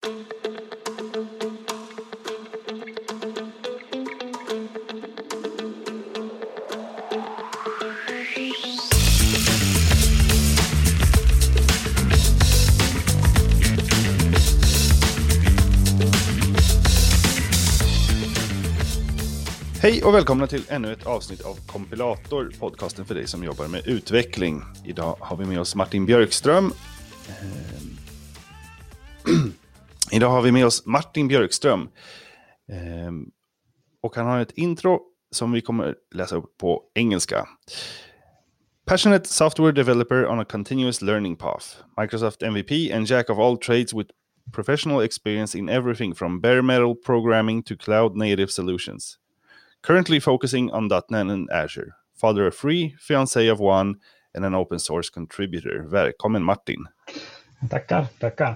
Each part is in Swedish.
Hej och välkomna till ännu ett avsnitt av Kompilator, podcasten för dig som jobbar med utveckling. Idag har vi med oss Martin Björkström. Och han har ett intro som vi kommer läsa upp på engelska. Passionate software developer on a continuous learning path. Microsoft MVP and jack of all trades with professional experience in everything from bare metal programming to cloud native solutions. Currently focusing on .NET and Azure. Father of three, fiancé of one, and an open source contributor. Välkommen Martin. Tackar.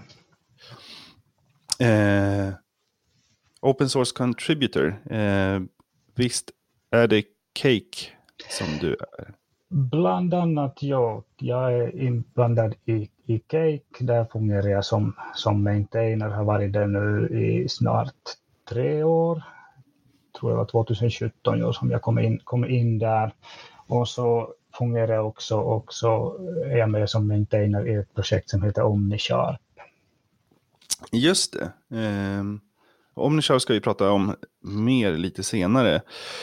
Open source contributor. Visst är det Cake som du är? Bland annat jag är inblandad i Cake. Där fungerar jag som maintainer. Har varit där nu i snart 3 år. Tror jag var 2017 som jag kom in där. Och så fungerar jag också är jag med som maintainer i ett projekt som heter OmniSharp. Just det. OmniSharp ska vi prata om mer lite senare.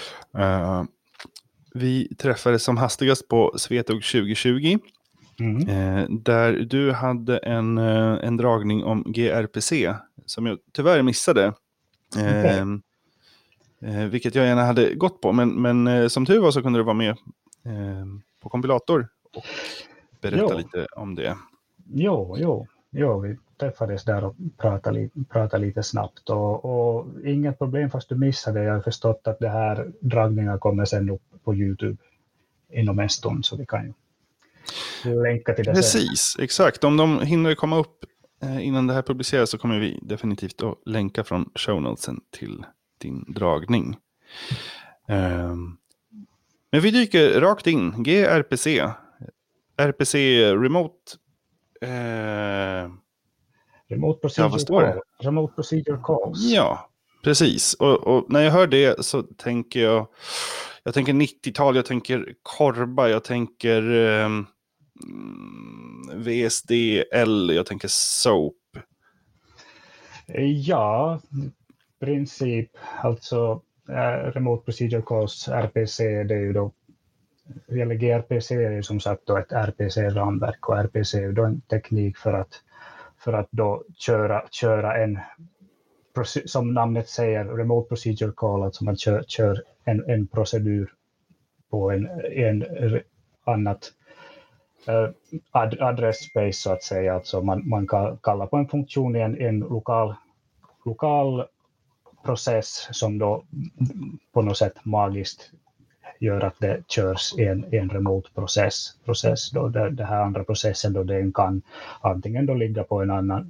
Vi träffades som hastigast på Svetog 2020. Där du hade en dragning om gRPC som jag tyvärr missade. Okay. Vilket jag gärna hade gått på. Men som tur var så kunde du vara med på Kompilator och berätta lite om det. Jo, vi träffades där och pratade lite snabbt. Och inget problem fast du missade. Jag har förstått att det här dragningen kommer sen upp på YouTube inom en stund. Så vi kan ju länka till det. Precis, exakt. Om de hinner komma upp innan det här publiceras så kommer vi definitivt att länka från show notesen till din dragning. Men vi dyker rakt in. gRPC. RPC Remote Remote Procedure Calls. Ja, precis. Och när jag hör det så tänker jag tänker 90-tal, jag tänker Korba, jag tänker VSDL, jag tänker SOAP. Ja, princip, alltså Remote Procedure Calls, RPC, det är ju då, eller gRPC är ju som sagt då ett RPC-ramverk och RPC är då en teknik för att då köra en, som namnet säger, Remote Procedure Call, alltså man kör en procedur på en annat adressspace så att säga, alltså man kan kalla på en funktion i en lokal process som då på något sätt magiskt gör att det körs en remote process då det här andra processen då den kan antingen då ligga på en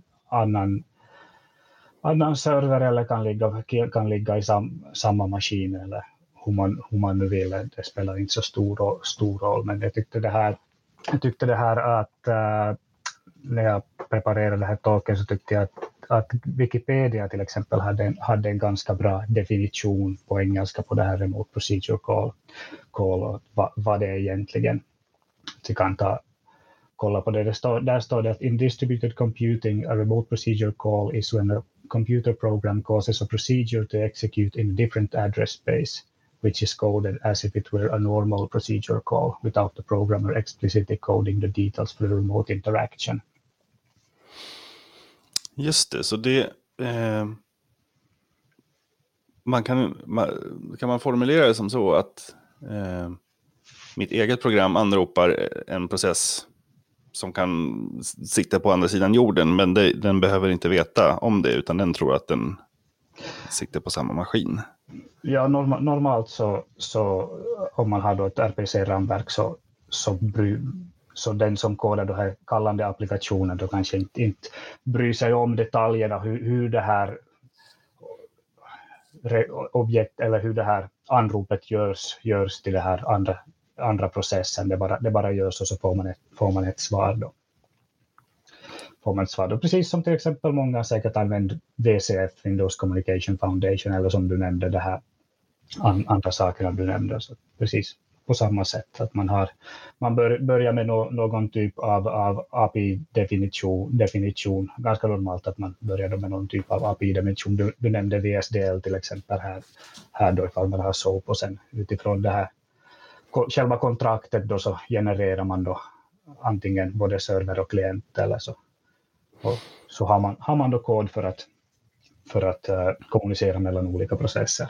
annan server eller kan ligga i samma maskin eller hur man nu vill. Det spelar inte så stor roll, men jag tyckte det här att när jag preparerade det här talken så tyckte jag att Wikipedia till exempel hade en ganska bra definition på engelska på det här Remote Procedure Call och vad det är egentligen. Så vi kan kolla på det. Där står det att in distributed computing a remote procedure call is when a computer program causes a procedure to execute in a different address space which is coded as if it were a normal procedure call without the programmer explicitly coding the details for the remote interaction. Just det, så det kan man formulera det som så att mitt eget program anropar en process som kan sitta på andra sidan jorden, men den behöver inte veta om det, utan den tror att den sitter på samma maskin. Ja, normalt så om man har då ett RPC-ramverk så den som kodar den här kallande applikationen då kanske inte bryr sig om detaljerna hur det här objekt eller hur det här anropet görs till det här andra processen. Det bara görs och så får man ett svar då får man ett svar. Då, precis som till exempel många säkert använder VCF, Windows Communication Foundation, eller som du nämnde det här andra sakerna du nämnde. Så precis på samma sätt att man börjar med någon typ av API-definition. Ganska normalt att man börjar med någon typ av API-definition. Du nämnde VSDL till exempel här då ifall man har SOAP, och sen utifrån det här själva kontraktet då så genererar man då antingen både server och klient eller så. Och så har man då kod för att kommunicera mellan olika processer.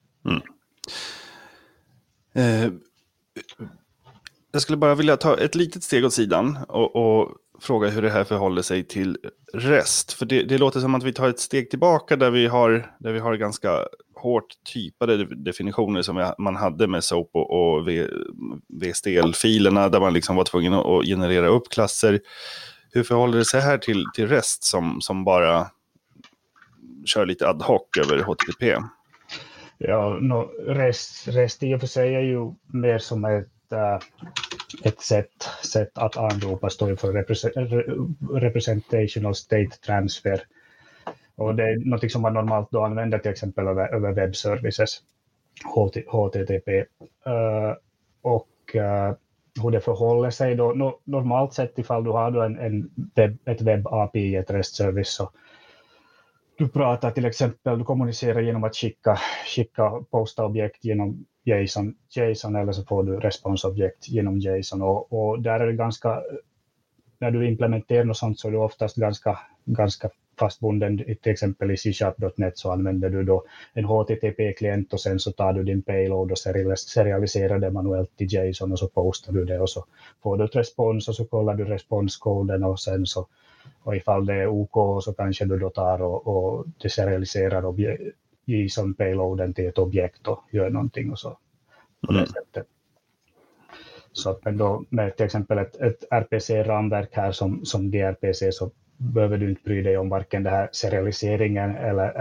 Jag skulle bara vilja ta ett litet steg åt sidan och fråga hur det här förhåller sig till REST. För det låter som att vi tar ett steg tillbaka där vi har ganska hårt typade definitioner som man hade med SOAP och VSTL-filerna, där man liksom var tvungen att generera upp klasser. Hur förhåller det sig här till REST som bara kör lite ad hoc över HTTP? Ja, REST i och för sig är ju mer som ett sätt att anropa, står för representational state transfer. Och det är något som man normalt då använder till exempel över webbservices, HTTP. Och hur det förhåller sig då, normalt sett ifall du har då ett webb-API, ett REST-service, så du pratar till exempel, du kommunicerar genom att skicka posta-objekt genom JSON, eller så får du responsobjekt genom JSON, och där är det ganska, när du implementerar något sånt så är du oftast ganska fastbunden. Till exempel i C#.net så använder du då en HTTP-klient, och sen så tar du din payload och serialiserar det manuellt i JSON, och så postar du det, och så får du ett respons, och så kollar du responskoden, och sen så, och ifall det är OK så kanske du då tar och deserialiserar JSON-payloaden till ett objekt och gör någonting, och så på det sättet. Så men då med till exempel ett RPC-ramverk här som gRPC, så behöver du inte bry dig om varken det här serialiseringen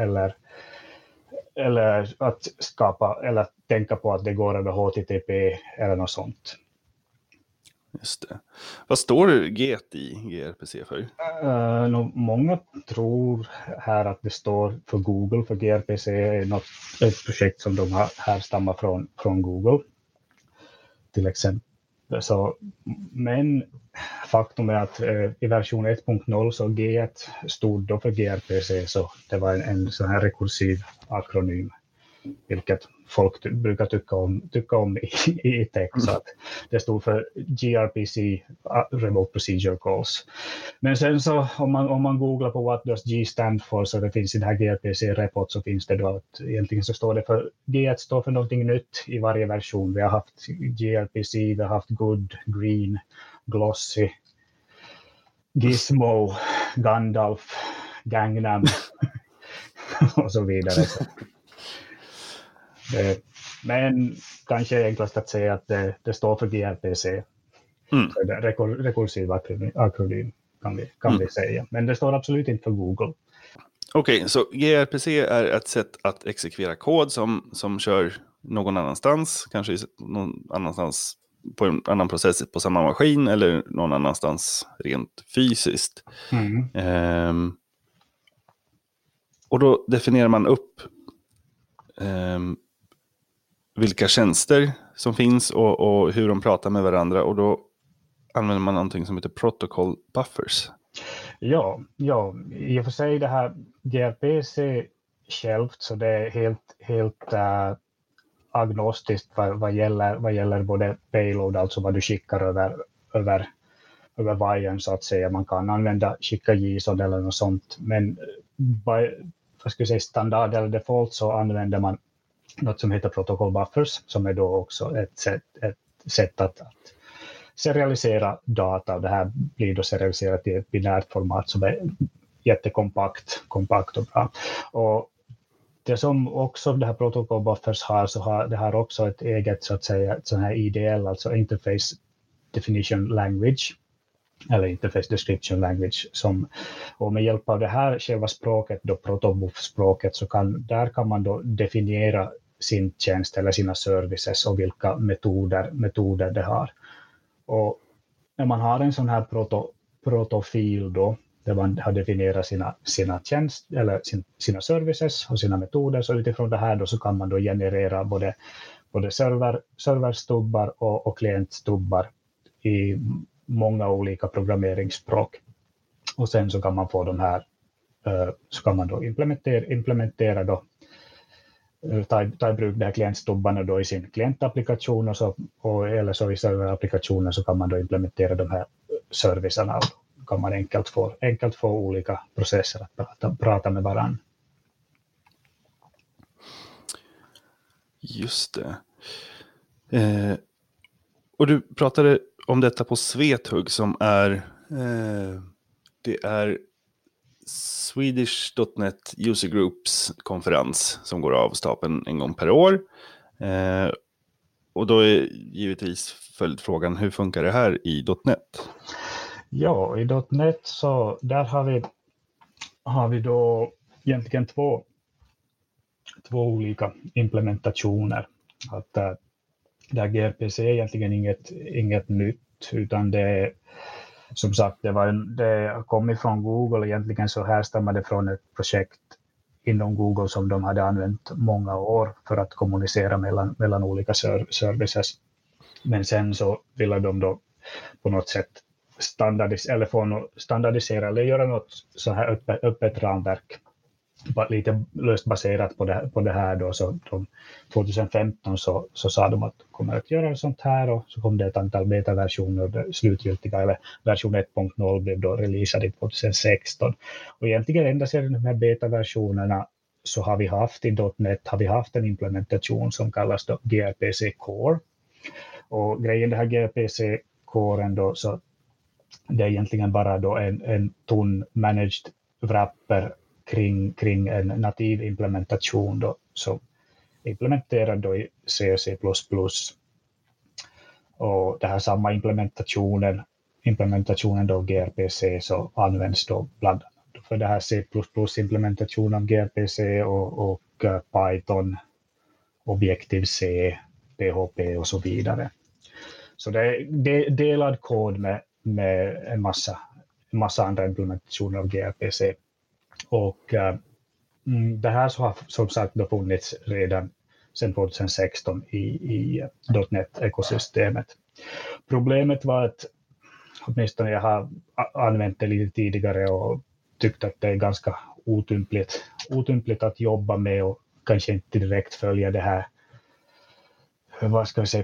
eller att skapa eller tänka på att det går över HTTP eller något sånt. Just det. Vad står GET i gRPC för? Många tror här att det står för Google, för gRPC är ett projekt som de härstammar från Google till exempel. Så, men faktum är att i version 1.0 så G1 stod då för gRPC, så det var en sån här rekursiv akronym, vilket folk brukar tycka om i tech, så att det stod för gRPC, Remote Procedure Calls. Men sen så om man googlar på what does G stand for, så det finns i det här gRPC-repot, så finns det då att egentligen så står det för G1 står för någonting nytt i varje version. Vi har haft gRPC, vi har haft Good, Green, Glossy, Gizmo, Gandalf, Gangnam och så vidare. Men kanske enklast att säga att det står för gRPC. Så det är rekursiv akronym kan vi säga. Men det står absolut inte för Google. Okej, så gRPC är ett sätt att exekvera kod som kör någon annanstans, kanske någon annanstans på en annan process på samma maskin, eller någon annanstans rent fysiskt. Och då definierar man upp vilka tjänster som finns och hur de pratar med varandra, och då använder man någonting som heter protocol buffers. Ja, i och för sig det här gRPC självt, så det är helt agnostiskt vad gäller både payload, alltså vad du skickar över wire, så att säga. Man kan skicka JSON eller något sånt, men standard eller default så använder man något som heter protocol buffers, som är då också ett sätt att serialisera data. Det här blir då serialiserat i ett binärt format som är jättekompakt och bra. Och det som också det här protocol buffers har, så har det här också ett eget, så att säga, sån här IDL, alltså Interface Definition Language, eller Interface Description Language, och med hjälp av det här själva språket, då protobuf-språket, så kan man då definiera sin tjänst eller sina services och vilka metoder det har. Och när man har en sån här protofil då, där man har definierat sina sina services och sina metoder. Så utifrån det här då så kan man då generera både serverstubbar och klientstubbar i många olika programmeringsspråk. Och sen så kan man få de här, så kan man då implementera då, ta i bruk de här klientstubbarna då i sin klientapplikation eller så i serverapplikationen så kan man då implementera de här servicerna och då kan man enkelt få olika processer att prata med varandra. Just det. Och du pratade om detta på Svethug som är det är Swedish.net User Groups konferens som går av stapeln en gång per år. Och då är givetvis följdfrågan, hur funkar det här i .net? Ja, i .net så där har vi då egentligen två olika implementationer. Att där gRPC är egentligen inget nytt, utan det som sagt det kom ifrån Google. Egentligen så härstammar det från ett projekt inom Google som de hade använt många år för att kommunicera mellan olika services. Men sen så ville de då på något sätt standardisera eller göra något så här öppet ramverk. Lite löst baserat på det här då, så 2015 så sa de att de kommer att göra sånt här, och så kom det ett antal betaversioner, slutgiltiga eller version 1.0 blev då releasad i 2016. Och egentligen ända sedan de här betaversionerna så har vi haft i .NET en implementation som kallas då gRPC Core. Och grejen det här gRPC Coren då, så det är egentligen bara då en tunn managed wrapper kring en nativ implementation då, som implementerad då i C och C++. Och det här samma implementationen då gRPC så används då bland annat för det här C++ implementation av gRPC och Python, Objective-C, PHP och så vidare. Så det är delad kod med en massa andra implementationer av gRPC. Och det här så har som sagt då funnits redan sedan 2016 i .NET-ekosystemet. Problemet var att åtminstone jag har använt det lite tidigare och tyckt att det är ganska otympligt att jobba med och kanske inte direkt följa det här, vad ska vi säga,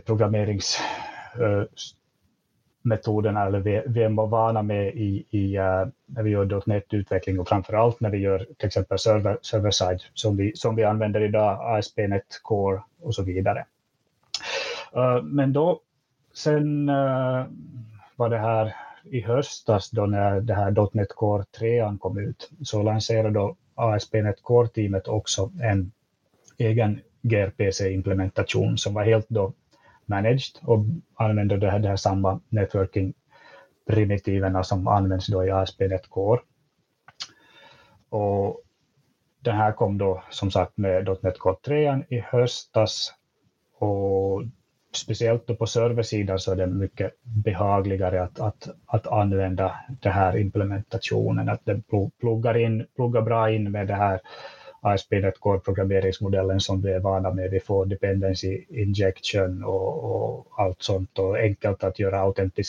programmeringsmetoderna eller vi är vana med när vi gör .NET-utveckling, och framförallt när vi gör till exempel server-side som vi använder idag, ASP.NET Core och så vidare. Men då sen var det här i höstas då när det här .NET Core 3 kom ut, så lanserade då ASP.NET Core-teamet också en egen gRPC-implementation som var helt då managed och använder det här samma networking-primitiverna som används då i ASP.NET Core. Och den här kom då som sagt med .NET Core 3 i höstas, och speciellt då på serversidan så är det mycket behagligare att använda den här implementationen, att den pluggar bra in med det här ASP.NET Core-programmeringsmodellen som vi är vana med. Vi får dependency injection och allt sånt, och enkelt att göra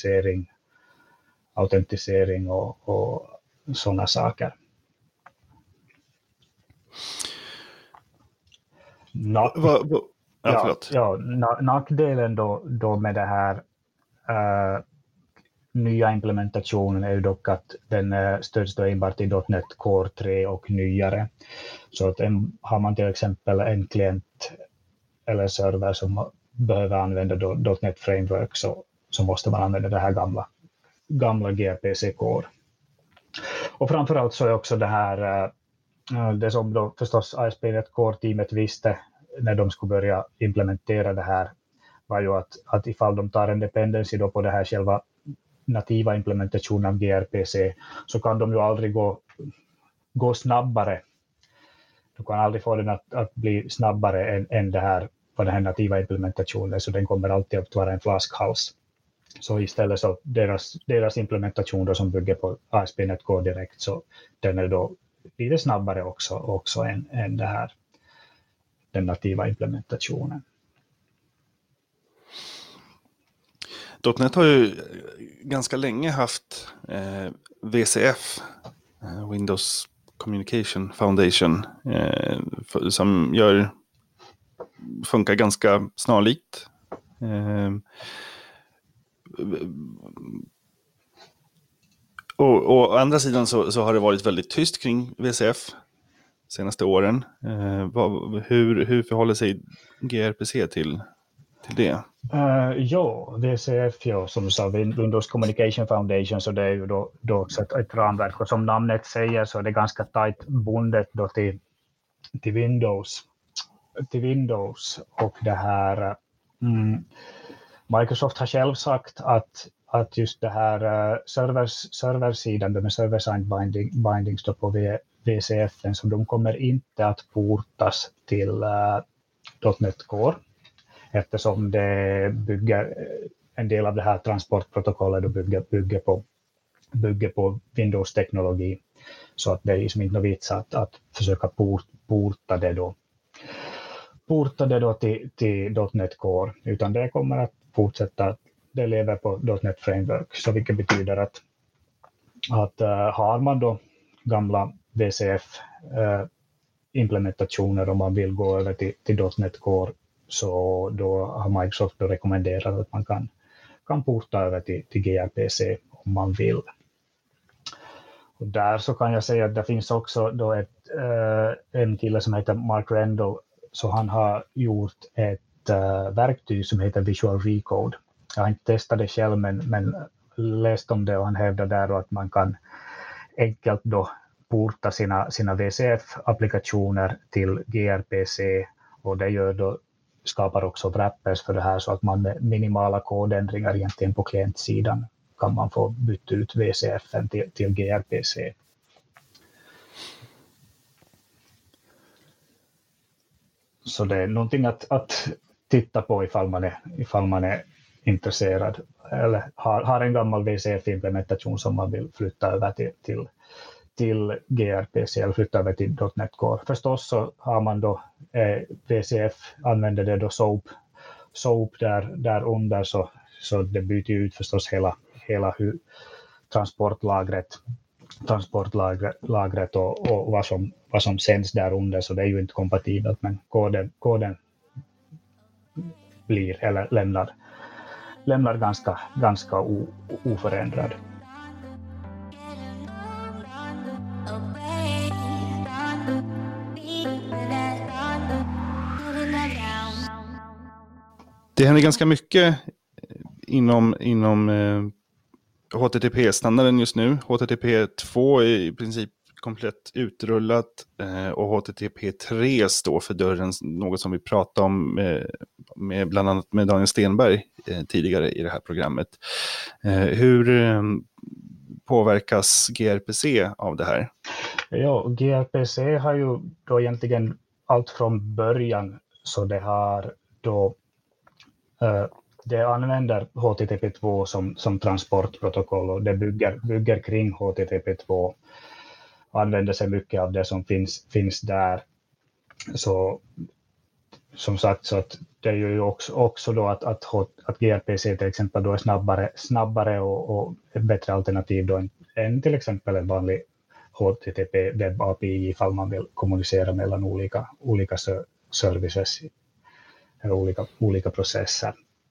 autentisering och sådana saker. Nackdelen då med det här nya implementationen är ju dock att den stöds då enbart i .NET Core 3 och nyare. Så att har man till exempel en klient eller server som behöver använda .NET Framework så måste man använda det här gamla gRPC Core. Och framförallt så är också det här det som då förstås ASP.NET Core-teamet visste när de skulle börja implementera det här var ju att ifall de tar en dependency då på det här själva nativa implementationen av gRPC så kan de ju aldrig gå snabbare. Du kan aldrig få den att bli snabbare än det här på den här nativa implementationen, så den kommer alltid att vara en flaskhals. Så istället så deras implementation då som bygger på ASP.NET Core Direct, så den är då lite snabbare också än det här, den nativa implementationen. .NET har ju ganska länge haft VCF, Windows Communication Foundation, som funkar ganska snarlikt. Och å andra sidan så har det varit väldigt tyst kring VCF senaste åren. Hur förhåller sig gRPC till det? VCF, som du sa, Windows Communication Foundation, så det är ju då också ett ramverk. Och som namnet säger så är det ganska tajt bundet då till Windows. Och det här, Microsoft har själv sagt att just det här serversidan, med server-side bindings då på VCF, så de kommer inte att portas till .NET Core, eftersom det bygger en del av det här transportprotokollet och bygger på Windows-teknologi, så att det är liksom inte något vits att försöka porta det då till .NET Core, utan det kommer att fortsätta. Det lever på .NET Framework, så vilket betyder att har man då gamla VCF-implementationer om man vill gå över till .NET Core, så då har Microsoft då rekommenderat att man kan porta över till gRPC om man vill. Och där så kan jag säga att det finns också då en kille som heter Mark Rendell, så han har gjort ett verktyg som heter Visual Recode. Jag har inte testat det själv, men läst om det, och han hävdar där att man kan enkelt då porta sina VCF-applikationer till gRPC, och det skapar också wrappers för det här, så att man med minimala kodändringar egentligen på klientsidan kan man få byta ut VCF:en till gRPC. Så det är någonting att titta på ifall man är intresserad eller har en gammal VCF-implementation som man vill flytta över till gRPC eller flytta över till .NET Core. Förstås så har man då VCF, använder det då SOAP där under, så det byter ut förstås hela transportlagret och vad som sänds där under, så det är ju inte kompatibelt, men koden blir eller lämnar ganska oförändrad. Det händer ganska mycket inom HTTP-standarden just nu. HTTP 2 är i princip komplett utrullat och HTTP 3 står för dörren, något som vi pratade om med bland annat med Daniel Stenberg tidigare i det här programmet. Hur påverkas gRPC av det här? Ja, gRPC har ju då egentligen allt från början, så det har då det använder HTTP2 som transportprotokoll, och det bygger kring HTTP2, använder sig mycket av det som finns där. Så som sagt, så att det är ju också då att gRPC till exempel då är snabbare och ett bättre alternativ då än till exempel en vanlig HTTP webb API ifall man vill kommunicera mellan olika services eller olika processer.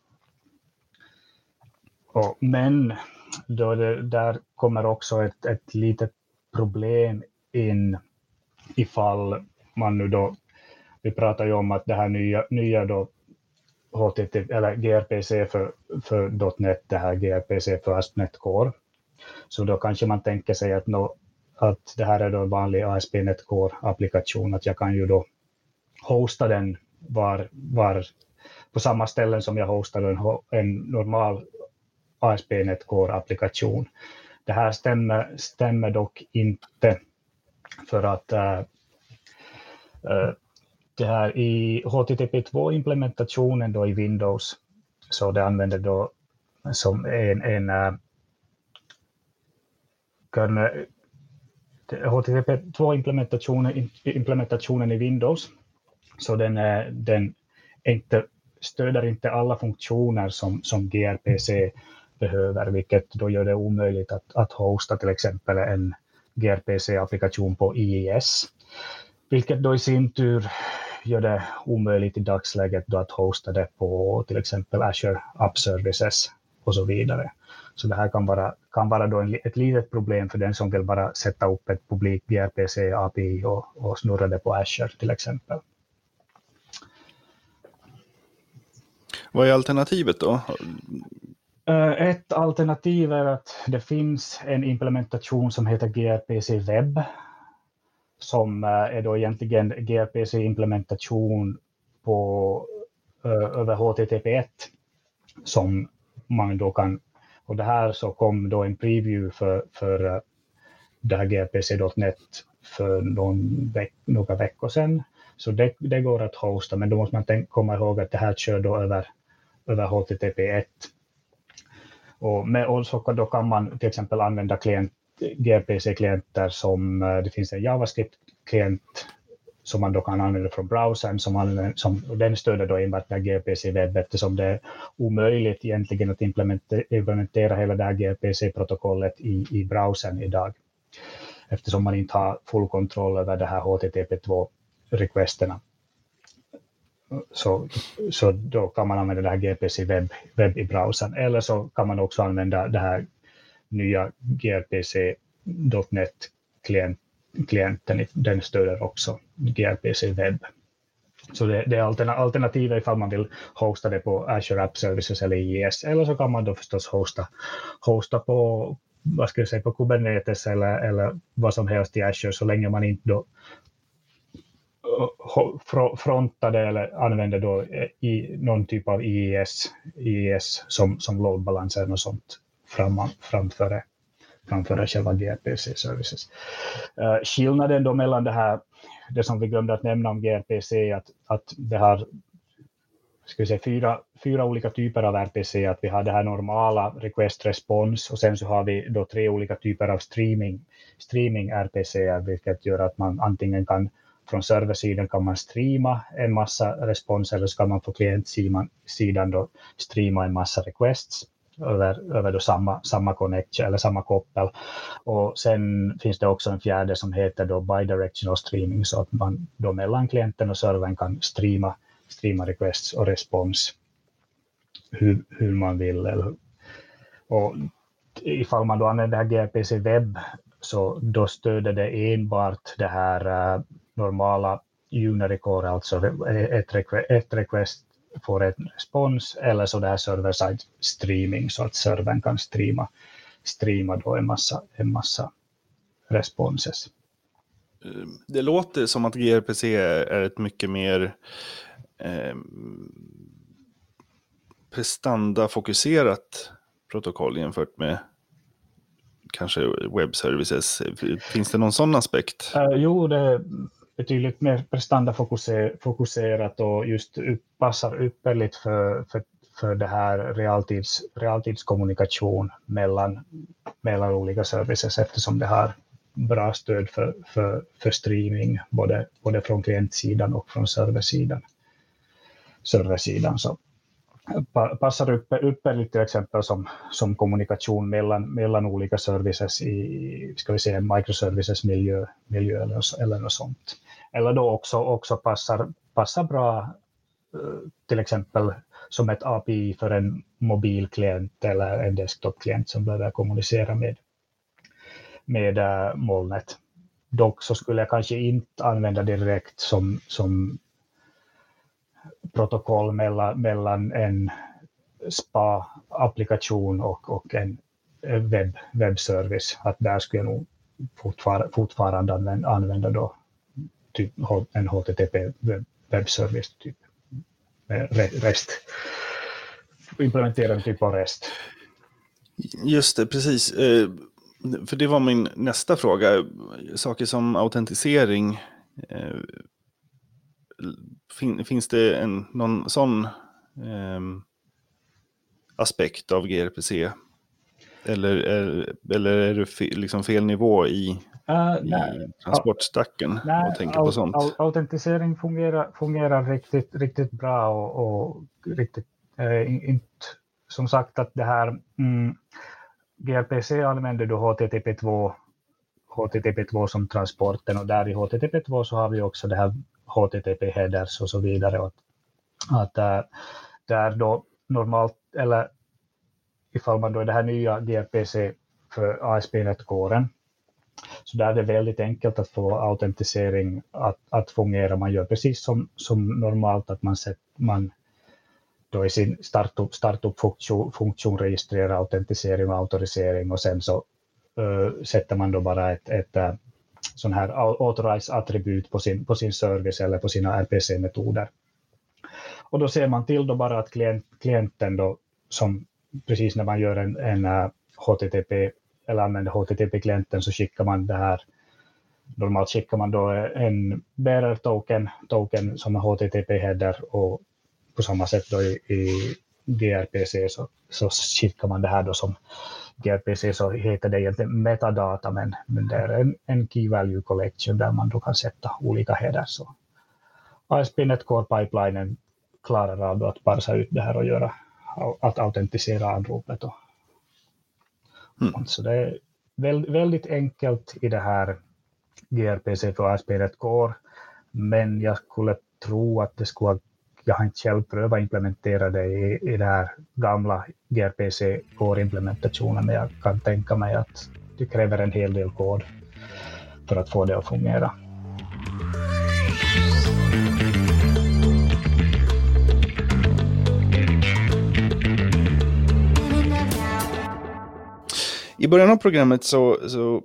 Men då där kommer också ett litet problem in ifall man nu då, vi pratar ju om att det här nya då HTTP eller gRPC för .NET, det här gRPC för ASP.NET Core. Så då kanske man tänker sig att det här är då en vanlig ASP.NET Core-applikation, att jag kan ju då hosta den var på samma ställen som jag hostar en normal ASP.NET Core-applikation. Det här stämmer dock inte, för att det här i HTTP2-implementationen då i Windows, så det använder då som HTTP2-implementationen i Windows, så den stöder inte alla funktioner som gRPC behöver, vilket då gör det omöjligt att hosta till exempel en gRPC-applikation på IIS, vilket då i sin tur gör det omöjligt i dagsläget då att hosta det på till exempel Azure App Services och så vidare. Så det här kan vara då ett litet problem för den som vill bara sätta upp ett publikt gRPC API och snurra det på Azure till exempel. Vad är alternativet då? Ett alternativ är att det finns en implementation som heter gRPC Web, som är då egentligen gRPC-implementation över HTTP1 som man då kan, och det här så kom då en preview för det här gRPC.net för några veckor sedan. Så det går att hosta, men då måste man komma ihåg att det här kör då över HTTP1. Och så då kan man till exempel använda gRPC-klienter som det finns en JavaScript-klient som man då kan använda från browsern, och den stöder då enbart det gRPC webb, eftersom det är omöjligt egentligen att implementera hela det här gRPC-protokollet i browsern idag, eftersom man inte har full kontroll över det här HTTP2-requesterna. Så då kan man använda det här gRPC webb i browsern, eller så kan man också använda det här nya gRPC.net klienten, den stöder också gRPC webb. Så det är alternativet ifall man vill hosta det på Azure App Services eller IIS, eller så kan man då förstås hosta på, på Kubernetes eller vad som helst i Azure, så länge man inte då frontar det eller använder då i någon typ av IIS som load balancer och sånt framför själva gRPC services. Skillnaden då mellan det som vi glömde att nämna om gRPC, att det har fyra olika typer av RPC, att vi har det här normala request response, och sen så har vi då 3 olika typer av streaming RPC, vilket gör att man antingen kan från serversidan kan man streama en massa respons, eller så kan man på klientsidan då streama en massa requests över då samma connection eller samma koppel. Och sen finns det också en fjärde som heter då bidirectional streaming, så att man då mellan klienten och servern kan streama requests och respons hur man vill. Och ifall man då använder det här gRPC webb, så då stöder det enbart det här normala unary core, alltså ett request får ett respons, eller så det här server-side streaming, så att servern kan streama då en massa responses. Det låter som att gRPC är ett mycket mer prestandafokuserat protokoll jämfört med kanske webbservices. Finns det någon sån aspekt? Jo, det är betydligt mer prestandafokuserat och just passar ypperligt för det här realtidskommunikation mellan olika services, eftersom det har bra stöd för streaming både från klientsidan och från serversidan. Så passar ypperligt till exempel som kommunikation mellan olika services i microservices miljö eller något sånt. Eller då också passar bra till exempel som ett API för en mobilklient eller en desktopklient som behöver kommunicera med molnet. Dock så skulle jag kanske inte använda direkt som protokoll mellan en SPA-applikation och en webbservice. Att där skulle jag nog fortfarande använda då typ en HTTP webbservice typ med REST. Implementera en typ av REST. Just det, precis. För det var min nästa fråga. Saker som autentisering. Finns det någon sån aspekt av gRPC? Eller är det liksom fel nivå i transportstacken att tänka på sånt? Autentisering fungerar riktigt bra och riktigt inte, som sagt att det här gRPC använder då HTTP2 som transporten, och där i HTTP2 så har vi också det här HTTP headers och så vidare, och att där då normalt, eller ifall man då är det här nya gRPC för ASP.NET-kåren, så där är det väldigt enkelt att få autentisering att fungera. Man gör precis som normalt, att man då i sin startup-funktion registrerar autentisering och autorisering, och sen så sätter man då bara ett sån här authorize-attribut på sin service eller på sina RPC-metoder. Och då ser man till då bara att klienten då, som precis när man gör en HTTP eller använder HTTP-klienten, så skickar man det här. Normalt skickar man då en bearer token som är HTTP-header, och på samma sätt då i gRPC så skickar man det här då som gRPC, så heter det egentligen metadata, men det är en key value collection där man då kan sätta olika headers. Så ASP.NET Core Pipelinen klarar av att parsa ut det här och göra att autentisera anropet. Så det är väldigt enkelt i det här gRPC för ASP.NET Core, men jag skulle tro att jag har inte själv prövat implementera det i det här gamla gRPC Core-implementationen, men jag kan tänka mig att det kräver en hel del kod för att få det att fungera. I början av programmet så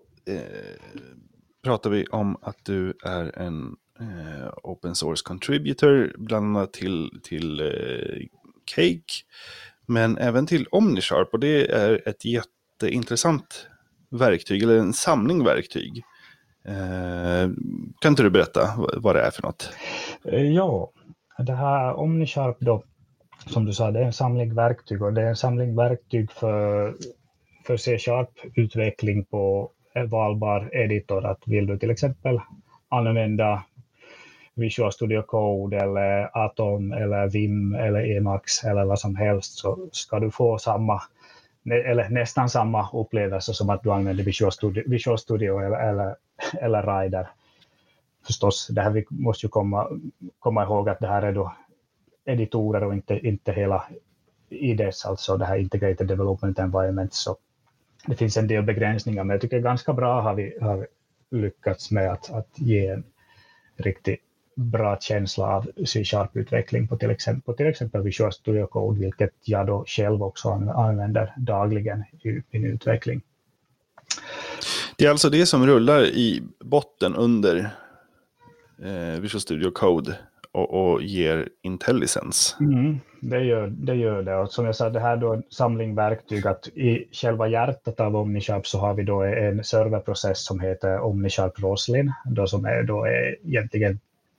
pratar vi om att du är en open source contributor, bland annat till Cake, men även till OmniSharp, och det är ett jätteintressant verktyg, eller en samling verktyg. Kan inte du berätta vad det är för något? Ja, det här OmniSharp då, som du sa, det är en samling verktyg, och det är en samling verktyg för C#-utveckling på en valbar editor. Att vill du till exempel använda Visual Studio Code eller Atom eller Vim eller Emacs eller vad som helst, så ska du få samma eller nästan samma upplevelse som att du använder Visual Studio eller Rider. Förstås, det här vi måste ju komma ihåg att det här är då editorer och inte hela IDEs, alltså det här Integrated Development Environment, så det finns en del begränsningar, men jag tycker ganska bra har vi lyckats med att ge en riktigt bra känsla av C#-utveckling på till exempel Visual Studio Code, vilket jag då själv också använder dagligen i min utveckling. Det är alltså det som rullar i botten under Visual Studio Code och ger intelligence. Det gör det. Och som jag sa, det här då en samling verktyg, att i själva hjärtat av OmniSharp så har vi då en serverprocess som heter OmniSharp Roslyn, då som är egentligen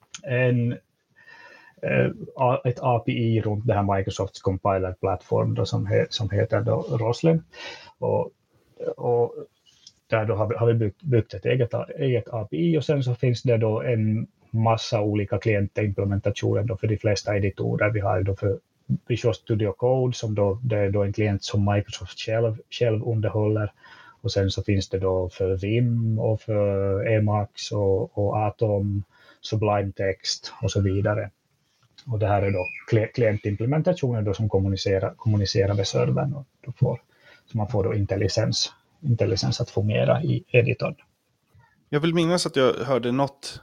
ett API runt det här Microsofts compiler-plattform då som heter då Roslyn. Och där då har vi byggt ett eget API, och sen så finns det då en massa olika klientimplementationer då för de flesta editorer. Vi har då för Visual Studio Code, som då det är då en klient som Microsoft själv underhåller, och sen så finns det då för Vim och för Emacs och Atom, Sublime Text och så vidare. Och det här är då klientimplementationer då som kommunicerar med servern, och så man får då intelligens att fungera i editorn. Jag vill minnas att jag hörde något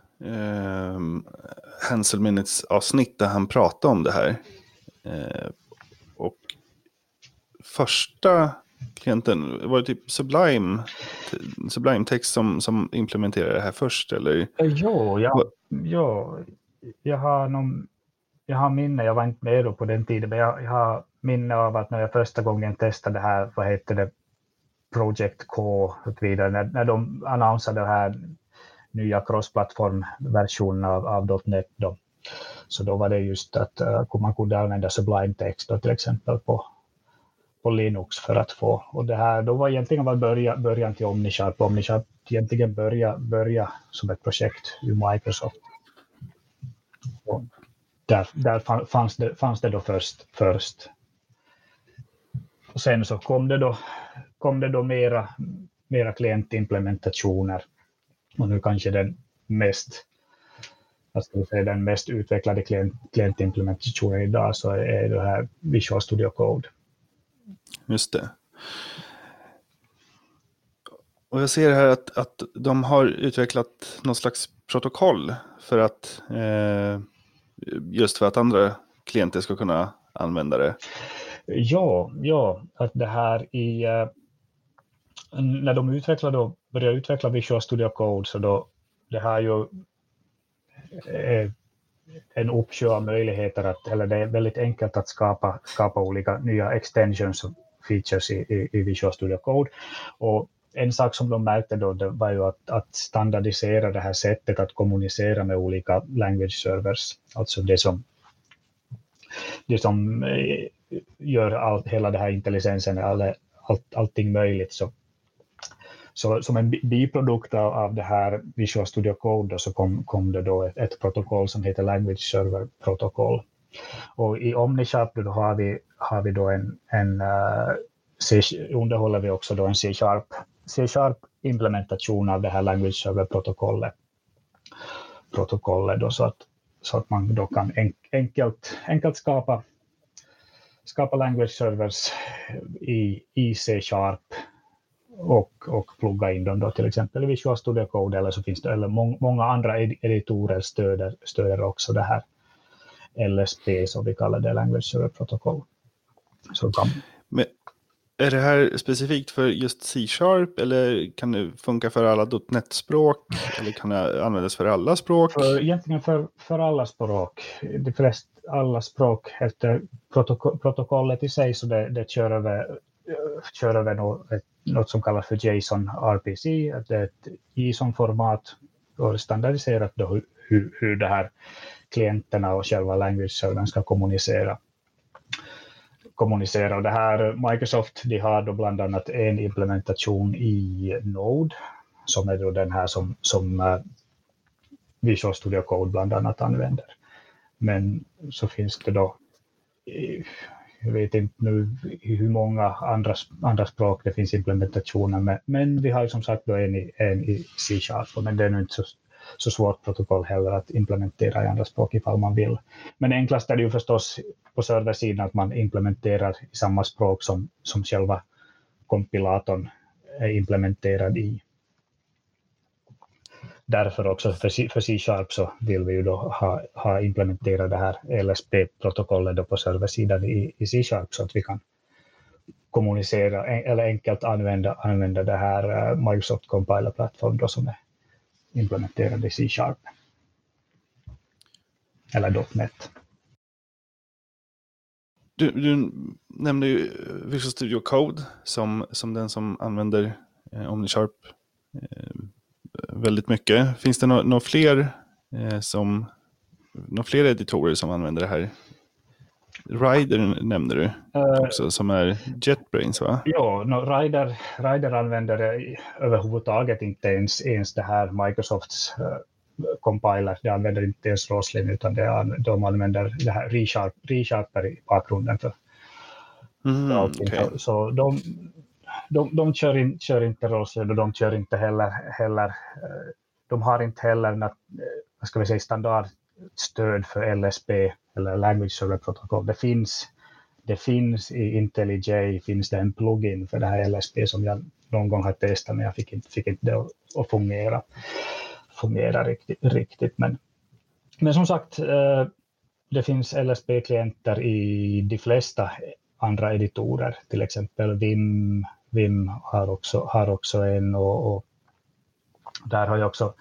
Hansel Minutes avsnitt där han pratade om det här. Och första klienten var det typ Sublime Text som implementerade det här först, eller? Jag har minne, jag var inte med då på den tiden, men jag har minne av att när jag första gången testade det här, vad heter det, Project K och vidare, när de annonserade det här nya cross-plattform-versionen av .NET då. Så då var det just att man kunde använda Sublime Text då, till exempel på Linux för att få. Och det här, då var egentligen början till OmniSharp. OmniSharp egentligen börja som ett projekt i Microsoft. Och där fanns det då först. Och sen så kom det då mera klientimplementationer. Och nu kanske den mest utvecklade klientimplementationen idag så är det här Visual Studio Code. Just det. Och jag ser här att de har utvecklat någon slags protokoll för att just för att andra klienter ska kunna använda det. Ja, att det här när de började utveckla Visual Studio Code så då det här ju en uppsjö av möjligheter eller det är väldigt enkelt att skapa olika nya extensions och features i Visual Studio Code. Och en sak som de märkte då det var ju att standardisera det här sättet att kommunicera med olika language servers. Alltså det som gör hela det här intelligensen, allting möjligt. Så som en biprodukt av det här Visual Studio Code då, så kom det då ett protokoll som heter Language Server Protocol. Och i OmniSharp då har vi då underhåller vi också då en C# implementation av det här Language Server protokollet då, så att man då kan enkelt skapa language servers i C# och plugga in dem då till exempel i Visual Studio Code, eller så finns det många andra editorer stöder också det här LSP som vi kallar det, Language Server Protocol. Men är det här specifikt för just C# eller kan det funka för alla .NET-språk eller kan det användas för alla språk? Egentligen för alla språk. De flesta alla språk efter protokollet i sig, så det kör över något som kallas för JSON RPC. Det är ett JSON-format och standardiserat då hur det här klienterna och själva language-servern ska kommunicera. Och det här Microsoft, de har då bland annat en implementation i Node som är då den här som Visual Studio Code bland annat använder. Men så finns det då, jag vet inte nu hur många andra språk det finns implementationer, men vi har ju som sagt då en i C#, men det är nu inte så svårt protokoll heller att implementera i andra språk ifall man vill. Men enklast är det ju förstås på serversidan att man implementerar i samma språk som själva kompilatorn är implementerad i. Därför också för C# så vill vi ju då ha implementerat det här LSP-protokollet då på serversidan i C# så att vi kan kommunicera eller enkelt använda det här Microsoft Compiler-plattform då som är implementerad i C# eller .NET. Du nämnde ju Visual Studio Code som den som använder OmniSharp väldigt mycket. Finns det några fler editorer som använder det här? Rider nämnde du också, som är JetBrains, va? Ja, Rider använder det överhuvudtaget inte ens det här Microsofts compiler. Det använder inte ens Roslyn, utan de använder det här ReSharper i bakgrunden för allting. Okay. Så de kör inte Roslyn och de kör inte heller de har inte heller standardstöd för LSP eller Language Server Protocol. Det finns i IntelliJ finns det en plugin för det här LSP som jag någon gång har testat, men jag fick inte det att fungera riktigt. Men som sagt, det finns LSP-klienter i de flesta andra editorer, till exempel Vim har också en, och där har jag också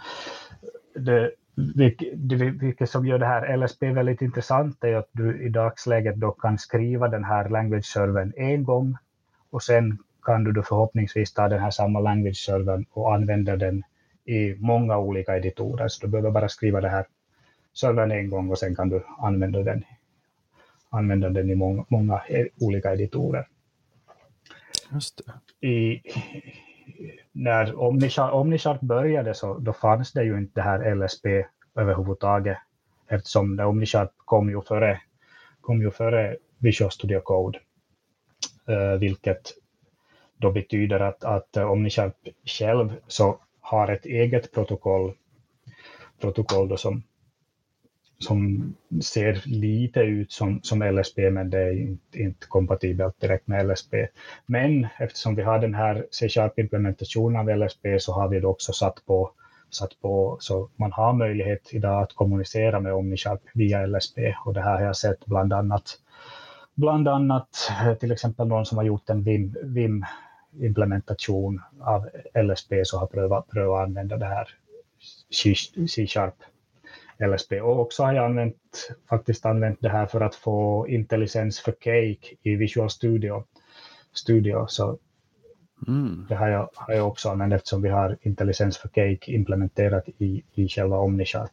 vilket som gör det här LSP väldigt intressant är att du i dagsläget då kan skriva den här language-servern en gång och sen kan du då förhoppningsvis ta den här samma language-servern och använda den i många olika editorer. Så du behöver bara skriva det här servern en gång och sen kan du använda den i många olika editorer. Just det. När OmniSharp började så då fanns det ju inte det här LSP överhuvudtaget, eftersom OmniSharp kom ju före Visual Studio Code, vilket då betyder att OmniSharp själv så har ett eget protokoll då som ser lite ut som LSP, men det är inte kompatibelt direkt med LSP. Men eftersom vi har den här C#-implementationen av LSP så har vi då också satt på så man har möjlighet idag att kommunicera med OmniSharp via LSP, och det här har jag sett bland annat till exempel någon som har gjort en Vim-implementation av LSP så har prövat använda det här C# LSP, och också har jag använt det här för att få IntelliSense för Cake i Visual Studio så det har jag också använt, eftersom vi har IntelliSense för Cake implementerat i själva OmniSharp,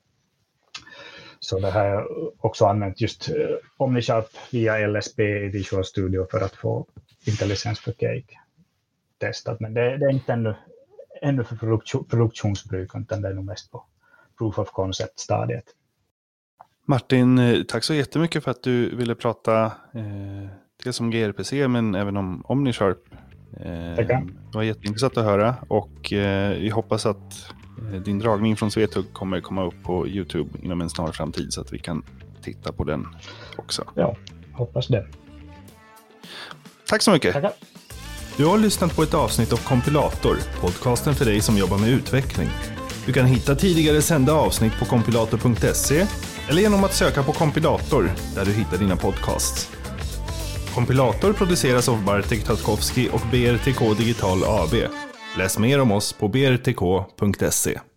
så det har jag också använt just OmniSharp via LSP i Visual Studio för att få IntelliSense för Cake testat, men det är inte ännu för produktionsbruk, utan det är nog mest på proof of concept-stadiet. Martin, tack så jättemycket för att du ville prata dels om gRPC men även om OmniSharp. Det var jätteintressant att höra, och vi hoppas att din dragning från Svetug kommer komma upp på YouTube inom en snar framtid så att vi kan titta på den också. Ja, hoppas det. Tack så mycket. Tackar. Du har lyssnat på ett avsnitt av Kompilator, podcasten för dig som jobbar med utveckling. Du kan hitta tidigare sända avsnitt på kompilator.se eller genom att söka på Kompilator där du hittar dina podcasts. Kompilator produceras av Bartek Tatkowski och BRTK Digital AB. Läs mer om oss på brtk.se.